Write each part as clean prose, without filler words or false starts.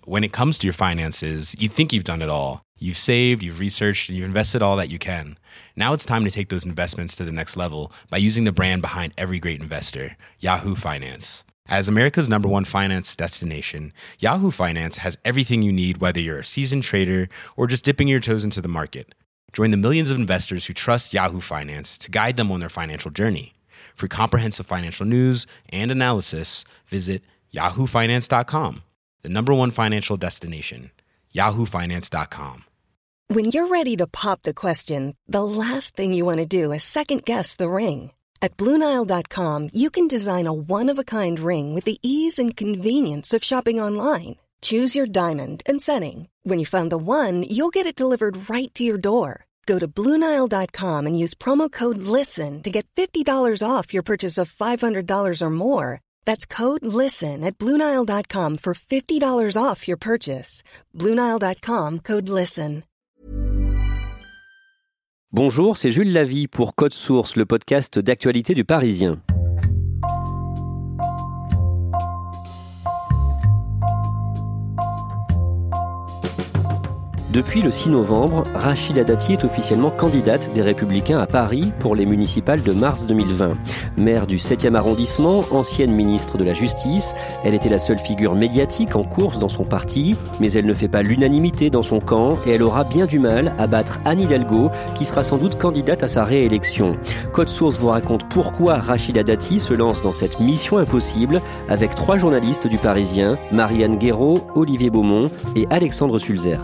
when it comes to your finances, you think you've done it all. You've saved, you've researched, and you've invested all that you can. Now it's time to take those investments to the next level by using the brand behind every great investor, Yahoo Finance. As America's #1 finance destination, Yahoo Finance has everything you need, whether you're a seasoned trader or just dipping your toes into the market. Join the millions of investors who trust Yahoo Finance to guide them on their financial journey. For comprehensive financial news and analysis, visit yahoofinance.com, the #1 financial destination, yahoofinance.com. When you're ready to pop the question, the last thing you want to do is second-guess the ring. At BlueNile.com, you can design a one-of-a-kind ring with the ease and convenience of shopping online. Choose your diamond and setting. When you find the one, you'll get it delivered right to your door. Go to BlueNile.com and use promo code LISTEN to get $50 off your purchase of $500 or more. That's code LISTEN at BlueNile.com for $50 off your purchase. BlueNile.com, code LISTEN. Bonjour, c'est Jules Lavie pour Code Source, le podcast d'actualité du Parisien. Depuis le 6 novembre, Rachida Dati est officiellement candidate des Républicains à Paris pour les municipales de mars 2020. Maire du 7e arrondissement, ancienne ministre de la Justice, elle était la seule figure médiatique en course dans son parti, mais elle ne fait pas l'unanimité dans son camp et elle aura bien du mal à battre Anne Hidalgo, qui sera sans doute candidate à sa réélection. Code Source vous raconte pourquoi Rachida Dati se lance dans cette mission impossible avec 3 journalistes du Parisien, Marianne Guéraud, Olivier Beaumont et Alexandre Sulzer.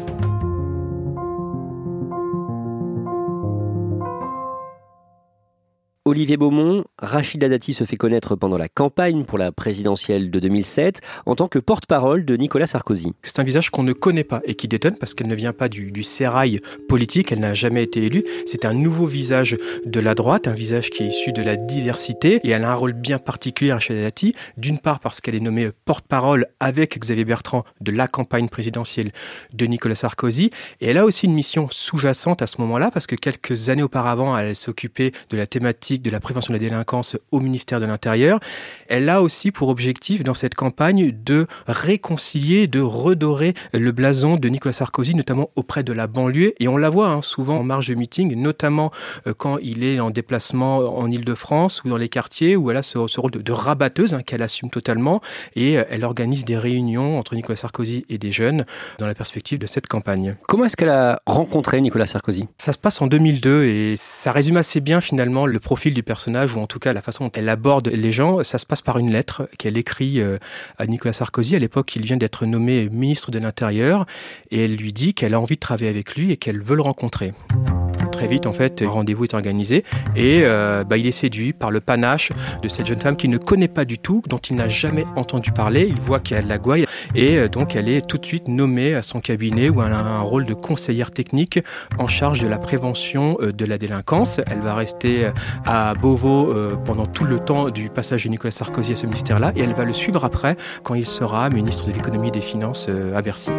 Olivier Beaumont, Rachida Dati se fait connaître pendant la campagne pour la présidentielle de 2007 en tant que porte-parole de Nicolas Sarkozy. C'est un visage qu'on ne connaît pas et qui détonne parce qu'elle ne vient pas du sérail politique, elle n'a jamais été élue. C'est un nouveau visage de la droite, un visage qui est issu de la diversité et elle a un rôle bien particulier, Rachida Dati, d'une part parce qu'elle est nommée porte-parole avec Xavier Bertrand de la campagne présidentielle de Nicolas Sarkozy et elle a aussi une mission sous-jacente à ce moment-là parce que quelques années auparavant, elle s'occupait de la thématique de la prévention de la délinquance au ministère de l'Intérieur. Elle a aussi pour objectif dans cette campagne de réconcilier, de redorer le blason de Nicolas Sarkozy, notamment auprès de la banlieue. Et on la voit souvent en marge de meeting, notamment quand il est en déplacement en Île-de-France ou dans les quartiers, où elle a ce rôle de rabatteuse qu'elle assume totalement. Et elle organise des réunions entre Nicolas Sarkozy et des jeunes dans la perspective de cette campagne. Comment est-ce qu'elle a rencontré Nicolas Sarkozy ? Ça se passe en 2002 et ça résume assez bien finalement le profil du personnage, ou en tout cas la façon dont elle aborde les gens. Ça se passe par une lettre qu'elle écrit à Nicolas Sarkozy. À l'époque, il vient d'être nommé ministre de l'Intérieur et elle lui dit qu'elle a envie de travailler avec lui et qu'elle veut le rencontrer. Très vite, en fait, un rendez-vous est organisé et il est séduit par le panache de cette jeune femme qu'il ne connaît pas du tout, dont il n'a jamais entendu parler. Il voit qu'elle a de la gouaille et donc elle est tout de suite nommée à son cabinet où elle a un rôle de conseillère technique en charge de la prévention de la délinquance. Elle va rester à Beauvau pendant tout le temps du passage de Nicolas Sarkozy à ce ministère-là et elle va le suivre après quand il sera ministre de l'économie et des finances à Bercy.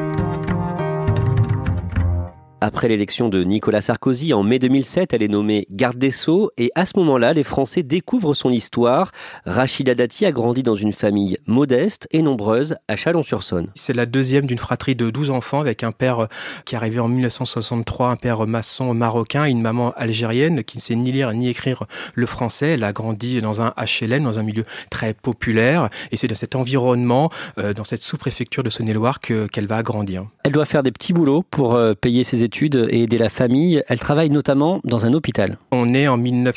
Après l'élection de Nicolas Sarkozy en mai 2007, elle est nommée garde des Sceaux et à ce moment-là, les Français découvrent son histoire. Rachida Dati a grandi dans une famille modeste et nombreuse à Chalon-sur-Saône. C'est la deuxième d'une fratrie de 12 enfants avec un père qui est arrivé en 1963, un père maçon marocain et une maman algérienne qui ne sait ni lire ni écrire le français. Elle a grandi dans un HLM, dans un milieu très populaire et c'est dans cet environnement, dans cette sous-préfecture de Saône-et-Loire qu'elle va grandir. Elle doit faire des petits boulots pour payer ses études et aider la famille. Elle travaille notamment dans un hôpital. On est en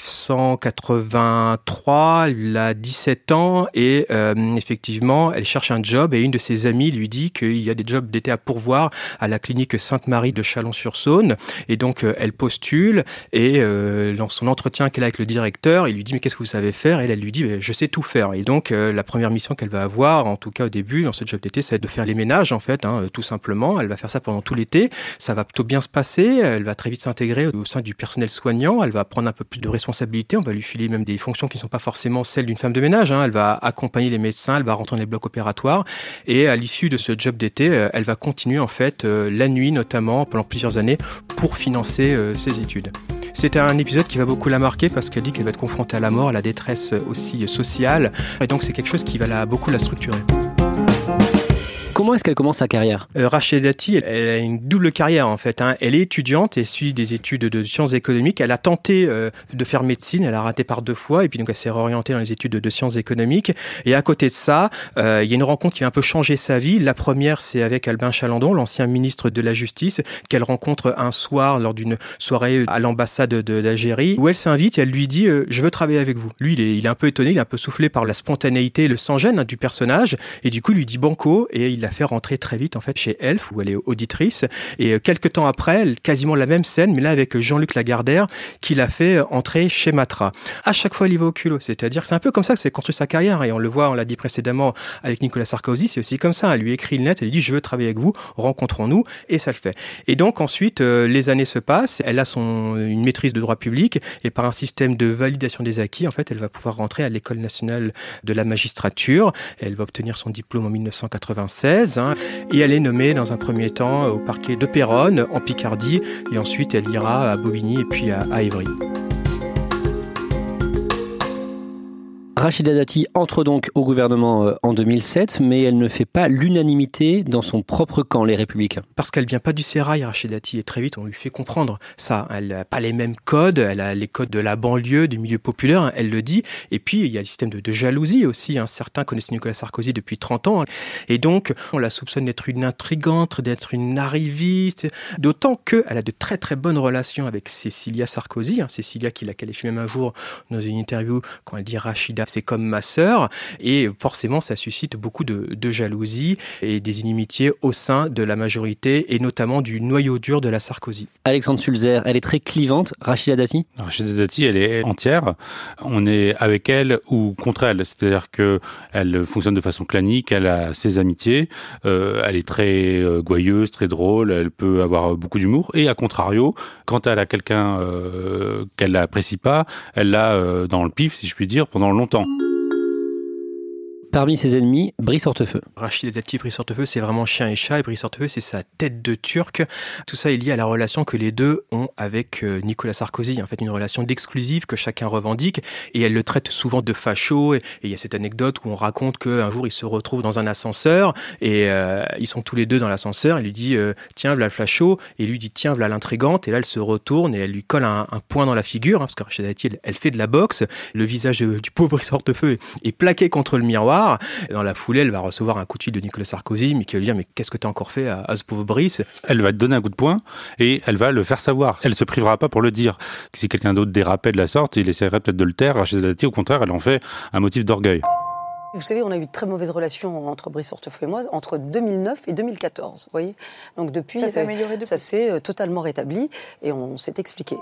1983, elle a 17 ans et effectivement, elle cherche un job et une de ses amies lui dit qu'il y a des jobs d'été à pourvoir à la clinique Sainte-Marie de Chalon-sur-Saône et donc elle postule et dans son entretien qu'elle a avec le directeur, il lui dit « mais qu'est-ce que vous savez faire ?» et elle lui dit « je sais tout faire ». Et donc la première mission qu'elle va avoir, en tout cas au début, dans ce job d'été, c'est de faire les ménages en fait, tout simplement. Elle va faire ça pendant tout l'été, ça va plutôt bien se passer, elle va très vite s'intégrer au sein du personnel soignant, elle va prendre un peu plus de responsabilités, on va lui filer même des fonctions qui ne sont pas forcément celles d'une femme de ménage, elle va accompagner les médecins, elle va rentrer dans les blocs opératoires et à l'issue de ce job d'été, elle va continuer en fait la nuit notamment pendant plusieurs années pour financer ses études. C'est un épisode qui va beaucoup la marquer parce qu'elle dit qu'elle va être confrontée à la mort, à la détresse aussi sociale et donc c'est quelque chose qui va beaucoup la structurer. Comment est-ce qu'elle commence sa carrière ? Rachida Dati, elle a une double carrière en fait. Elle est étudiante et suit des études de sciences économiques. Elle a tenté de faire médecine, elle a raté par 2 fois et puis donc elle s'est réorientée dans les études de sciences économiques. Et à côté de ça, il y a une rencontre qui va un peu changer sa vie. La première, c'est avec Albin Chalandon, l'ancien ministre de la Justice, qu'elle rencontre un soir lors d'une soirée à l'ambassade d'Algérie, où elle s'invite et elle lui dit je veux travailler avec vous. Lui, il est un peu étonné, il est un peu soufflé par la spontanéité, le sans-gêne du personnage, et du coup, il lui dit banco, et il la fait rentrer très vite en fait chez Elf, où elle est auditrice. Et quelques temps après, quasiment la même scène, mais là avec Jean-Luc Lagardère, qui l'a fait entrer chez Matra. À chaque fois, il y va au culot. C'est-à-dire que c'est un peu comme ça que s'est construit sa carrière, et on le voit, on l'a dit précédemment avec Nicolas Sarkozy, c'est aussi comme ça. Elle lui écrit une lettre, elle lui dit je veux travailler avec vous, rencontrons-nous, et ça le fait. Et donc ensuite, les années se passent, elle a une maîtrise de droit public, et par un système de validation des acquis, en fait, elle va pouvoir rentrer à l'École nationale de la magistrature. Elle va obtenir son diplôme en 1996, et elle est nommée dans un premier temps au parquet de Péronne, en Picardie, et ensuite elle ira à Bobigny et puis à Évry. Rachida Dati entre donc au gouvernement en 2007, mais elle ne fait pas l'unanimité dans son propre camp, les Républicains. Parce qu'elle vient pas du sérail, Rachida Dati, et très vite on lui fait comprendre ça. Elle n'a pas les mêmes codes, elle a les codes de la banlieue, du milieu populaire, elle le dit. Et puis il y a le système de jalousie aussi. Certains connaissent Nicolas Sarkozy depuis 30 ans. Et donc on la soupçonne d'être une intrigante, d'être une arriviste. D'autant qu'elle a de très très bonnes relations avec Cécilia Sarkozy. Cécilia qui la qualifie même un jour dans une interview quand elle dit Rachida, c'est comme ma sœur, et forcément ça suscite beaucoup de jalousie et des inimitiés au sein de la majorité et notamment du noyau dur de la Sarkozy. Alexandre Sulzer, elle est très clivante, Rachida Dati ? Rachida Dati, elle est entière. On est avec elle ou contre elle, c'est-à-dire que elle fonctionne de façon clanique, elle a ses amitiés, elle est très gouailleuse, très drôle, elle peut avoir beaucoup d'humour, et à contrario, quand elle a quelqu'un qu'elle n'apprécie pas, elle l'a dans le pif, si je puis dire, pendant longtemps. Parmi ses ennemis, Brice Hortefeux. Rachida Dati, Brice Hortefeux, c'est vraiment chien et chat, et Brice Hortefeux, c'est sa tête de Turc. Tout ça est lié à la relation que les deux ont avec Nicolas Sarkozy. En fait, une relation d'exclusive que chacun revendique, et elle le traite souvent de facho. Et il y a cette anecdote où on raconte qu'un jour, ils se retrouvent dans un ascenseur, et ils sont tous les deux dans l'ascenseur. Elle lui dit tiens, voilà le facho, et lui dit tiens, voilà l'intrigante. Et là, elle se retourne et elle lui colle un poing dans la figure, parce que Rachida Dati, elle fait de la boxe. Le visage du pauvre Brice Hortefeux est plaqué contre le miroir. Et dans la foulée, elle va recevoir un coup de fil de Nicolas Sarkozy, mais qui va lui dire mais qu'est-ce que t'as encore fait à ce pauvre Brice ? Elle va te donner un coup de poing et elle va le faire savoir. Elle se privera pas pour le dire. Si quelqu'un d'autre dérapait de la sorte, il essaierait peut-être de le taire. Rachida Dati, au contraire, elle en fait un motif d'orgueil. Vous savez, on a eu de très mauvaises relations entre Brice Hortefeux et moi entre 2009 et 2014. Vous voyez ? Donc depuis, ça s'est totalement rétabli et on s'est expliqué.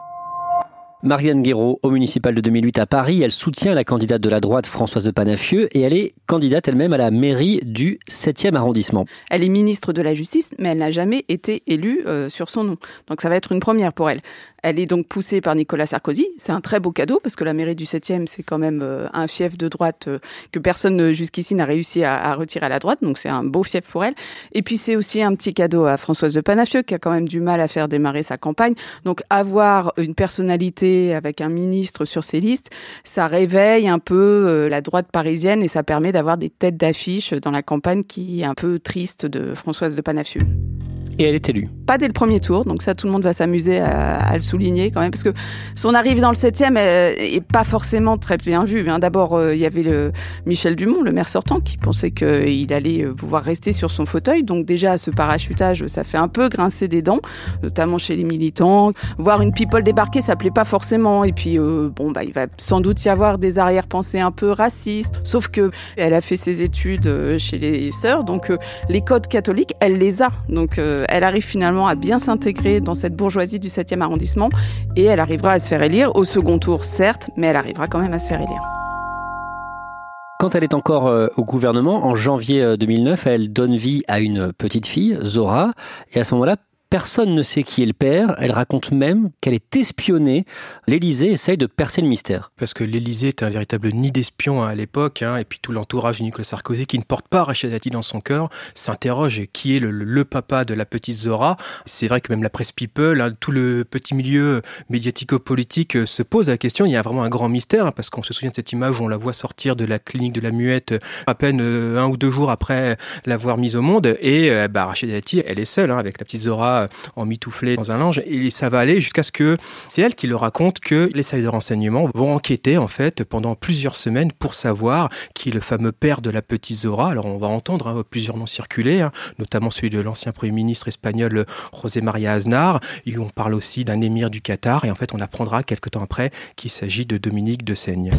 Marianne Guéraud, au municipal de 2008 à Paris, elle soutient la candidate de la droite Françoise de Panafieux et elle est candidate elle-même à la mairie du 7e arrondissement. Elle est ministre de la Justice, mais elle n'a jamais été élue sur son nom. Donc ça va être une première pour elle. Elle est donc poussée par Nicolas Sarkozy. C'est un très beau cadeau parce que la mairie du 7e, c'est quand même un fief de droite que personne jusqu'ici n'a réussi à retirer à la droite. Donc c'est un beau fief pour elle. Et puis c'est aussi un petit cadeau à Françoise de Panafieux qui a quand même du mal à faire démarrer sa campagne. Donc avoir une personnalité avec un ministre sur ses listes, ça réveille un peu la droite parisienne et ça permet d'avoir des têtes d'affiche dans la campagne qui est un peu triste de Françoise de Panafieux. Et elle est élue. Pas dès le premier tour, donc ça tout le monde va s'amuser à le souligner quand même, parce que son arrivée dans le 7e est pas forcément très bien vue. D'abord, il y avait Michel Dumont, le maire sortant, qui pensait qu'il allait pouvoir rester sur son fauteuil. Donc déjà, ce parachutage, ça fait un peu grincer des dents, notamment chez les militants. Voir une people débarquer, ça plaît pas forcément. Et puis, il va sans doute y avoir des arrière-pensées un peu racistes. Sauf que elle a fait ses études chez les sœurs, donc les codes catholiques, elle les a. Donc elle arrive finalement à bien s'intégrer dans cette bourgeoisie du 7e arrondissement et elle arrivera à se faire élire, au second tour certes, mais elle arrivera quand même à se faire élire. Quand elle est encore au gouvernement, en janvier 2009, elle donne vie à une petite fille, Zora, et à ce moment-là, Personne ne sait qui est le père. Elle raconte même qu'elle est espionnée. L'Élysée essaye de percer le mystère. Parce que l'Élysée est un véritable nid d'espions à l'époque, et puis tout l'entourage de Nicolas Sarkozy, qui ne porte pas Rachida Dati dans son cœur, s'interroge qui est le papa de la petite Zora. C'est vrai que même la presse People, tout le petit milieu médiatico-politique se pose la question. Il y a vraiment un grand mystère, parce qu'on se souvient de cette image où on la voit sortir de la clinique de la Muette à peine 1 ou 2 jours après l'avoir mise au monde. Et Rachida Dati, elle est seule, avec la petite Zora emmitouflée dans un linge. Et ça va aller jusqu'à ce que c'est elle qui le raconte que les services de renseignement vont enquêter en fait pendant plusieurs semaines pour savoir qui est le fameux père de la petite Zora. Alors on va entendre plusieurs noms circuler, notamment celui de l'ancien Premier ministre espagnol José María Aznar. Et on parle aussi d'un émir du Qatar. Et en fait on apprendra quelque temps après qu'il s'agit de Dominique de Seigne.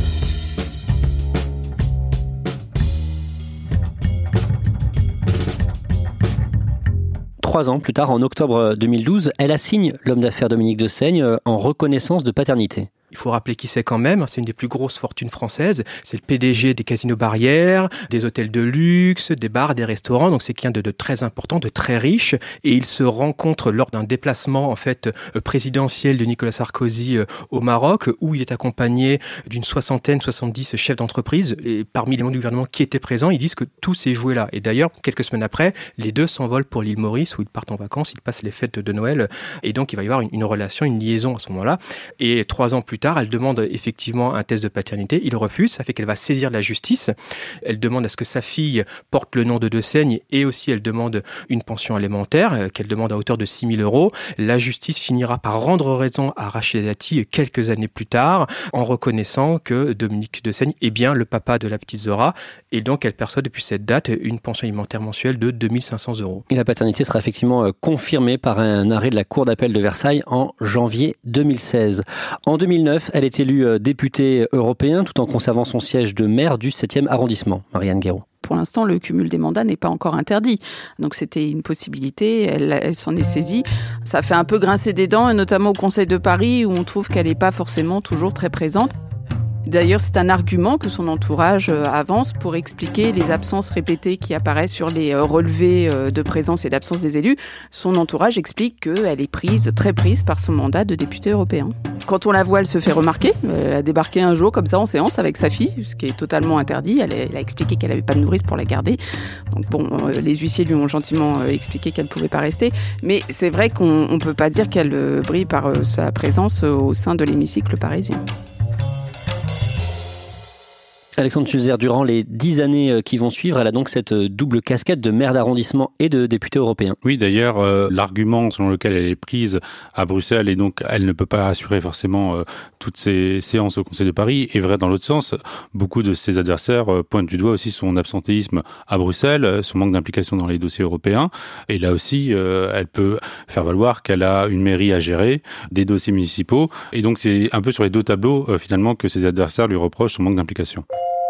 Trois ans plus tard, en octobre 2012, elle assigne l'homme d'affaires Dominique de Seigne en reconnaissance de paternité. Il faut rappeler qui c'est quand même, c'est une des plus grosses fortunes françaises, c'est le PDG des casinos barrières, des hôtels de luxe, des bars, des restaurants, donc c'est quelqu'un de très important, de très riche, et il se rencontre lors d'un déplacement en fait présidentiel de Nicolas Sarkozy au Maroc, où il est accompagné d'une 70 chefs d'entreprise, et parmi les membres du gouvernement qui étaient présents, ils disent que tout s'est joué là. Et d'ailleurs, quelques semaines après, les deux s'envolent pour l'île Maurice, où ils partent en vacances, ils passent les fêtes de Noël, et donc il va y avoir une relation, une liaison à ce moment-là. Et 3 ans plus tard, elle demande effectivement un test de paternité. Il refuse. Ça fait qu'elle va saisir la justice. Elle demande à ce que sa fille porte le nom de Seigne et aussi elle demande une pension alimentaire qu'elle demande à hauteur de 6 000 €. La justice finira par rendre raison à Rachida Dati quelques années plus tard en reconnaissant que Dominique de Seigne est bien le papa de la petite Zora et donc elle perçoit depuis cette date une pension alimentaire mensuelle de 2 500 €. Et la paternité sera effectivement confirmée par un arrêt de la Cour d'appel de Versailles en janvier 2016. En 2009, elle est élue députée européen tout en conservant son siège de maire du 7e arrondissement. Marianne Guéraud. Pour l'instant, le cumul des mandats n'est pas encore interdit. Donc c'était une possibilité, elle s'en est saisie. Ça fait un peu grincer des dents, et notamment au Conseil de Paris, où on trouve qu'elle n'est pas forcément toujours très présente. D'ailleurs, c'est un argument que son entourage avance pour expliquer les absences répétées qui apparaissent sur les relevés de présence et d'absence des élus. Son entourage explique qu'elle est très prise par son mandat de députée européen. Quand on la voit, elle se fait remarquer. Elle a débarqué un jour comme ça en séance avec sa fille, ce qui est totalement interdit. Elle a expliqué qu'elle n'avait pas de nourrice pour la garder. Donc les huissiers lui ont gentiment expliqué qu'elle ne pouvait pas rester. Mais c'est vrai qu'on ne peut pas dire qu'elle brille par sa présence au sein de l'hémicycle parisien. Alexandre Sulzer, durant les 10 années qui vont suivre, elle a donc cette double casquette de maire d'arrondissement et de député européen. Oui, d'ailleurs, l'argument selon lequel elle est prise à Bruxelles et donc elle ne peut pas assurer forcément toutes ses séances au Conseil de Paris est vrai dans l'autre sens. Beaucoup de ses adversaires pointent du doigt aussi son absentéisme à Bruxelles, son manque d'implication dans les dossiers européens. Et là aussi, elle peut faire valoir qu'elle a une mairie à gérer, des dossiers municipaux. Et donc c'est un peu sur les deux tableaux finalement que ses adversaires lui reprochent son manque d'implication.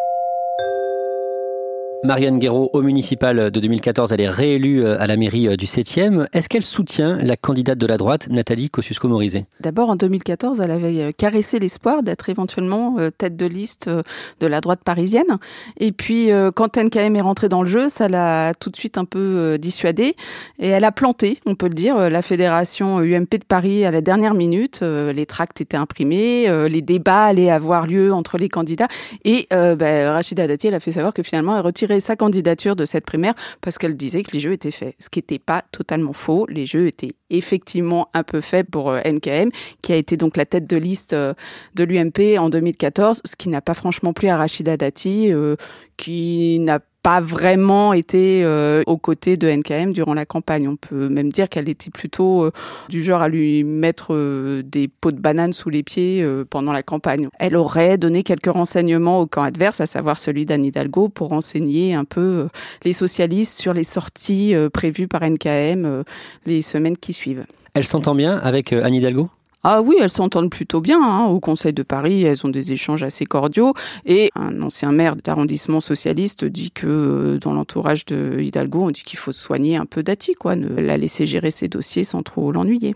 Marianne Guéraud, au municipal de 2014, elle est réélue à la mairie du 7e. Est-ce qu'elle soutient la candidate de la droite, Nathalie Kosciusko-Morizet ? D'abord, en 2014, elle avait caressé l'espoir d'être éventuellement tête de liste de la droite parisienne. Et puis, quand NKM est rentrée dans le jeu, ça l'a tout de suite un peu dissuadée. Et elle a planté, on peut le dire, la fédération UMP de Paris à la dernière minute. Les tracts étaient imprimés, les débats allaient avoir lieu entre les candidats. Et Rachida Dati, elle a fait savoir que finalement, elle retirait sa candidature de cette primaire parce qu'elle disait que les jeux étaient faits. Ce qui n'était pas totalement faux. Les jeux étaient effectivement un peu faits pour NKM, qui a été donc la tête de liste de l'UMP en 2014, ce qui n'a pas franchement plu à Rachida Dati, qui n'a pas vraiment été aux côtés de NKM durant la campagne. On peut même dire qu'elle était plutôt du genre à lui mettre des pots de bananes sous les pieds pendant la campagne. Elle aurait donné quelques renseignements au camp adverse, à savoir celui d'Anne Hidalgo, pour renseigner un peu les socialistes sur les sorties prévues par NKM les semaines qui suivent. Elle s'entend bien avec Anne Hidalgo ? Ah oui, elles s'entendent plutôt bien. Au Conseil de Paris, elles ont des échanges assez cordiaux. Et un ancien maire d'arrondissement socialiste dit que dans l'entourage de Hidalgo, on dit qu'il faut soigner un peu Dati, ne la laisser gérer ses dossiers sans trop l'ennuyer.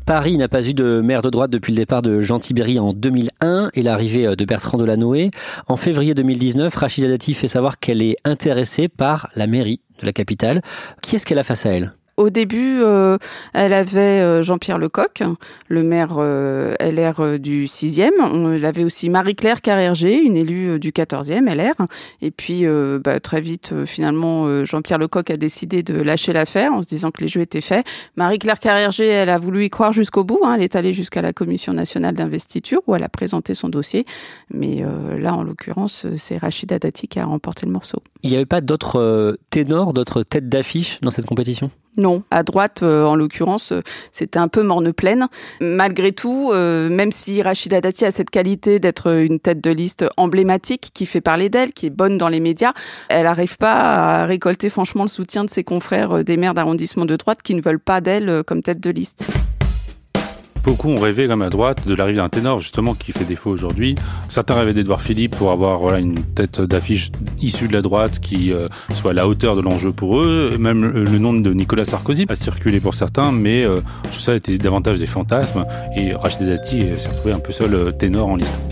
Paris n'a pas eu de maire de droite depuis le départ de Jean Tibéry en 2001 et l'arrivée de Bertrand Delanoë. En février 2019, Rachida Dati fait savoir qu'elle est intéressée par la mairie de la capitale. Qui est-ce qu'elle a face à elle ? Au début, elle avait Jean-Pierre Lecoq, le maire LR du 6e. Elle avait aussi Marie-Claire Carrergé, une élue du 14e LR. Et puis, très vite, finalement, Jean-Pierre Lecoq a décidé de lâcher l'affaire en se disant que les jeux étaient faits. Marie-Claire Carrergé, elle a voulu y croire jusqu'au bout. Elle est allée jusqu'à la Commission nationale d'investiture où elle a présenté son dossier. Mais là, en l'occurrence, c'est Rachida Dati qui a remporté le morceau. Il n'y avait pas d'autres ténors, d'autres têtes d'affiche dans cette compétition ? Non, à droite, en l'occurrence, c'était un peu morne pleine. Malgré tout, même si Rachida Dati a cette qualité d'être une tête de liste emblématique, qui fait parler d'elle, qui est bonne dans les médias, elle n'arrive pas à récolter franchement le soutien de ses confrères des maires d'arrondissement de droite qui ne veulent pas d'elle comme tête de liste. Beaucoup ont rêvé, comme à droite, de l'arrivée d'un ténor, justement, qui fait défaut aujourd'hui. Certains rêvaient d'Édouard Philippe pour avoir une tête d'affiche issue de la droite qui soit à la hauteur de l'enjeu pour eux. Même le nom de Nicolas Sarkozy a circulé pour certains, mais tout ça était davantage des fantasmes. Et Rachida Dati s'est retrouvée un peu seul ténor en liste.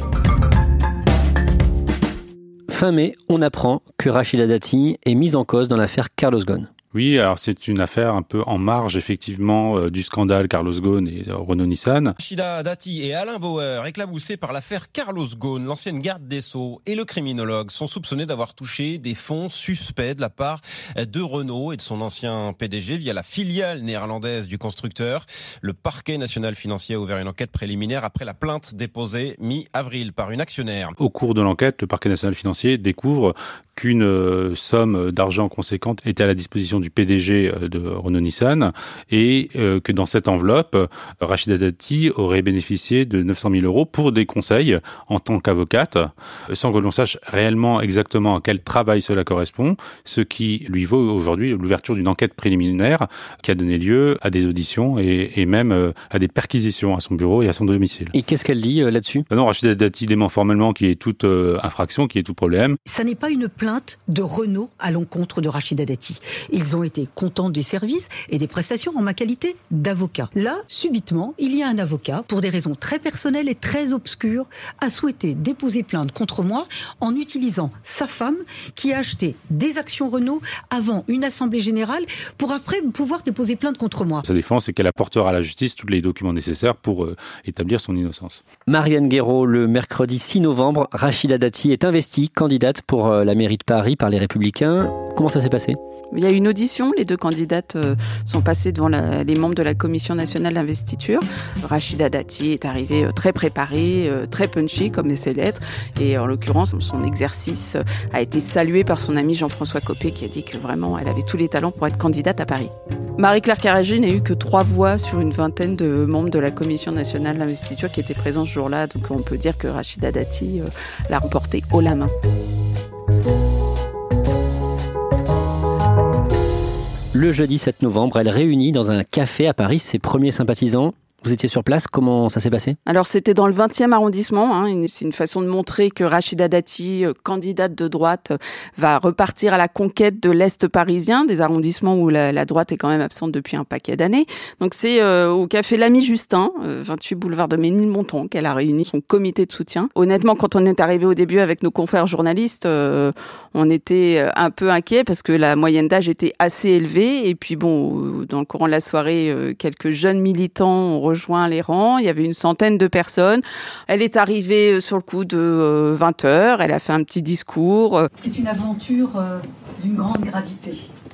Fin mai, on apprend que Rachida Dati est mise en cause dans l'affaire Carlos Ghosn. Oui, alors c'est une affaire un peu en marge, effectivement, du scandale Carlos Ghosn et Renault-Nissan. Rachida Dati et Alain Bauer, éclaboussés par l'affaire Carlos Ghosn, l'ancienne garde des Sceaux et le criminologue sont soupçonnés d'avoir touché des fonds suspects de la part de Renault et de son ancien PDG via la filiale néerlandaise du constructeur. Le parquet national financier a ouvert une enquête préliminaire après la plainte déposée mi-avril par une actionnaire. Au cours de l'enquête, le parquet national financier découvre qu'une somme d'argent conséquente était à la disposition du PDG de Renault-Nissan et que dans cette enveloppe, Rachida Dati aurait bénéficié de 900 000 € pour des conseils en tant qu'avocate, sans que l'on sache réellement exactement à quel travail cela correspond, ce qui lui vaut aujourd'hui l'ouverture d'une enquête préliminaire qui a donné lieu à des auditions et même à des perquisitions à son bureau et à son domicile. Et qu'est-ce qu'elle dit là-dessus ? Non, Rachida Dati dément formellement qu'il y ait toute infraction, qu'il y ait tout problème. Ça n'est pas une plainte de Renault à l'encontre de Rachida Dati. Ils ont été contents des services et des prestations en ma qualité d'avocat. Là, subitement, il y a un avocat, pour des raisons très personnelles et très obscures, a souhaité déposer plainte contre moi en utilisant sa femme qui a acheté des actions Renault avant une assemblée générale pour après pouvoir déposer plainte contre moi. Sa défense, c'est qu'elle apportera à la justice tous les documents nécessaires pour établir son innocence. Marianne Guéraud, le mercredi 6 novembre, Rachida Dati est investie candidate pour la mairie de Paris par les Républicains. Comment ça s'est passé ? Il y a eu une audition, les deux candidates sont passées devant les membres de la Commission nationale d'investiture. Rachida Dati est arrivée très préparée, très punchy comme elle sait l'être, et en l'occurrence son exercice a été salué par son ami Jean-François Copé qui a dit que vraiment elle avait tous les talents pour être candidate à Paris. Marie-Claire Carrergé n'a eu que 3 voix sur une vingtaine de membres de la Commission nationale d'investiture qui étaient présents ce jour-là, donc on peut dire que Rachida Dati l'a remporté haut la main. Le jeudi 7 novembre, elle réunit dans un café à Paris ses premiers sympathisants. Vous étiez sur place, comment ça s'est passé ? Alors c'était dans le 20e arrondissement, c'est une façon de montrer que Rachida Dati, candidate de droite, va repartir à la conquête de l'Est parisien, des arrondissements où la droite est quand même absente depuis un paquet d'années. Donc c'est au café L'Ami Justin, 28 boulevard de Ménilmontant, qu'elle a réuni son comité de soutien. Honnêtement, quand on est arrivé au début avec nos confrères journalistes, on était un peu inquiets parce que la moyenne d'âge était assez élevée. Et puis bon, dans le courant de la soirée, quelques jeunes militants ont rejoint les rangs. Il y avait une centaine de personnes. Elle est arrivée sur le coup de 20h. Elle a fait un petit discours. C'est une aventure d'une grande gravité.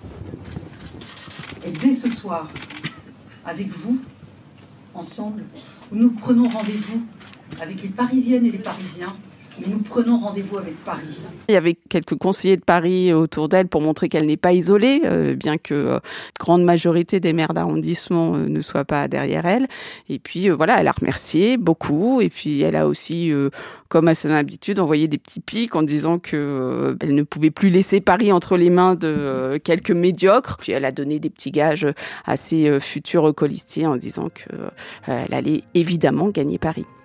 Et dès ce soir, avec vous, ensemble, nous prenons rendez-vous avec les Parisiennes et les Parisiens. Mais nous prenons rendez-vous avec Paris. Il y avait quelques conseillers de Paris autour d'elle pour montrer qu'elle n'est pas isolée, bien que grande majorité des maires d'arrondissement ne soient pas derrière elle. Et puis voilà, elle a remercié beaucoup. Et puis elle a aussi, comme à son habitude, envoyé des petits pics en disant que elle ne pouvait plus laisser Paris entre les mains de quelques médiocres. Puis elle a donné des petits gages à ses futurs colistiers en disant qu'elle allait évidemment gagner Paris.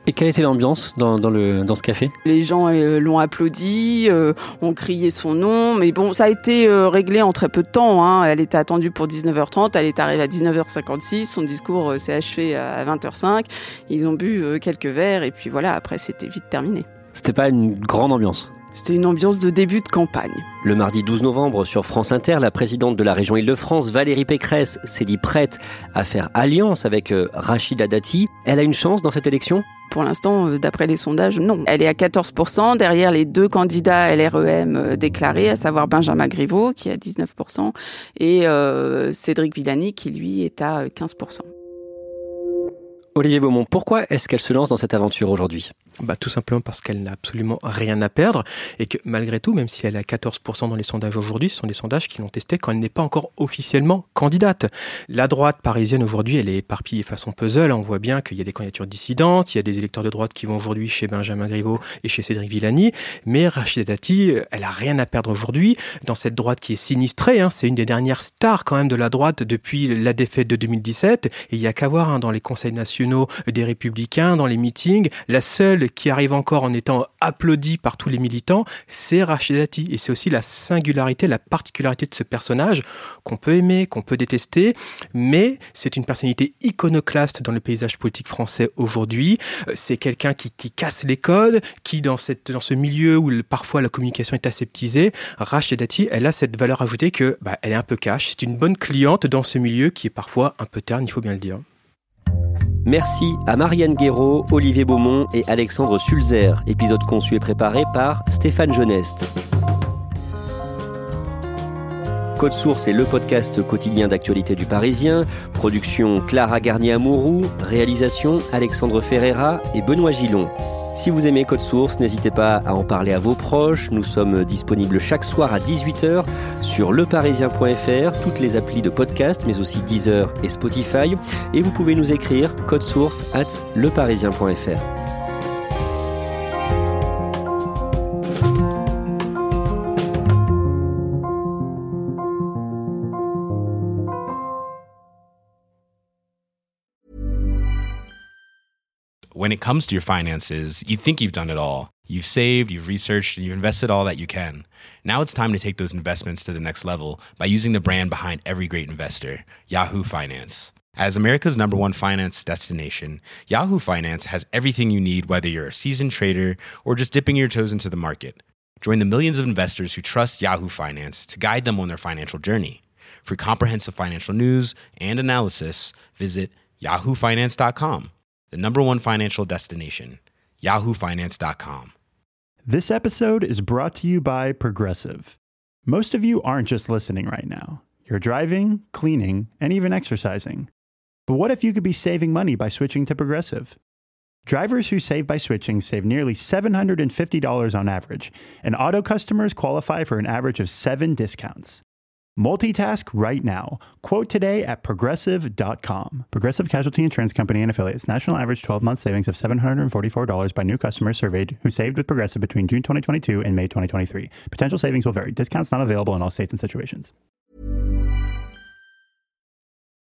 Et quelle était l'ambiance dans ce café ? Les gens l'ont applaudi, ont crié son nom, mais bon, ça a été réglé en très peu de temps. Hein. Elle était attendue pour 19h30, elle est arrivée à 19h56, son discours s'est achevé à 20h05. Ils ont bu quelques verres et puis voilà, après c'était vite terminé. C'était pas une grande ambiance ? C'était une ambiance de début de campagne. Le mardi 12 novembre, sur France Inter, la présidente de la région Île-de-France, Valérie Pécresse, s'est dit prête à faire alliance avec Rachida Dati. Elle a une chance dans cette élection ? Pour l'instant, d'après les sondages, non. Elle est à 14%, derrière les deux candidats LREM déclarés, à savoir Benjamin Griveaux, qui est à 19%, et Cédric Villani, qui lui est à 15%. Olivier Beaumont, pourquoi est-ce qu'elle se lance dans cette aventure aujourd'hui ? Tout simplement parce qu'elle n'a absolument rien à perdre et que malgré tout, même si elle est à 14% dans les sondages aujourd'hui, ce sont des sondages qui l'ont testée quand elle n'est pas encore officiellement candidate. La droite parisienne aujourd'hui, elle est éparpillée façon puzzle. On voit bien qu'il y a des candidatures dissidentes, il y a des électeurs de droite qui vont aujourd'hui chez Benjamin Griveaux et chez Cédric Villani, mais Rachida Dati, elle a rien à perdre aujourd'hui dans cette droite qui est sinistrée. C'est une des dernières stars quand même de la droite depuis la défaite de 2017 et il y a qu'à voir dans les conseils nationaux des Républicains, dans les meetings, la seule qui arrive encore en étant applaudie par tous les militants, c'est Rachida Dati. Et c'est aussi la singularité, la particularité de ce personnage qu'on peut aimer, qu'on peut détester, mais c'est une personnalité iconoclaste dans le paysage politique français aujourd'hui. C'est quelqu'un qui casse les codes, qui dans ce milieu où parfois la communication est aseptisée, Rachida Dati, elle a cette valeur ajoutée que elle est un peu cash. C'est une bonne cliente dans ce milieu qui est parfois un peu terne, il faut bien le dire. Merci à Marianne Guéraud, Olivier Beaumont et Alexandre Sulzer. Épisode conçu et préparé par Stéphane Geneste. Code Source est le podcast quotidien d'actualité du Parisien. Production Clara Garnier-Amouroux. Réalisation Alexandre Ferreira et Benoît Gillon. Si vous aimez Code Source, n'hésitez pas à en parler à vos proches. Nous sommes disponibles chaque soir à 18h sur leparisien.fr, toutes les applis de podcast, mais aussi Deezer et Spotify. Et vous pouvez nous écrire codesource@leparisien.fr. When it comes to your finances, you think you've done it all. You've saved, you've researched, and you've invested all that you can. Now it's time to take those investments to the next level by using the brand behind every great investor, Yahoo Finance. As America's #1 finance destination, Yahoo Finance has everything you need, whether you're a seasoned trader or just dipping your toes into the market. Join the millions of investors who trust Yahoo Finance to guide them on their financial journey. For comprehensive financial news and analysis, visit yahoofinance.com. The #1 financial destination, yahoofinance.com. This episode is brought to you by Progressive. Most of you aren't just listening right now. You're driving, cleaning, and even exercising. But what if you could be saving money by switching to Progressive? Drivers who save by switching save nearly $750 on average, and auto customers qualify for an average of 7 discounts. Multitask right now. Quote today at Progressive.com. Progressive Casualty Insurance Company and Affiliates. National average 12-month savings of $744 by new customers surveyed who saved with Progressive between June 2022 and May 2023. Potential savings will vary. Discounts not available in all states and situations.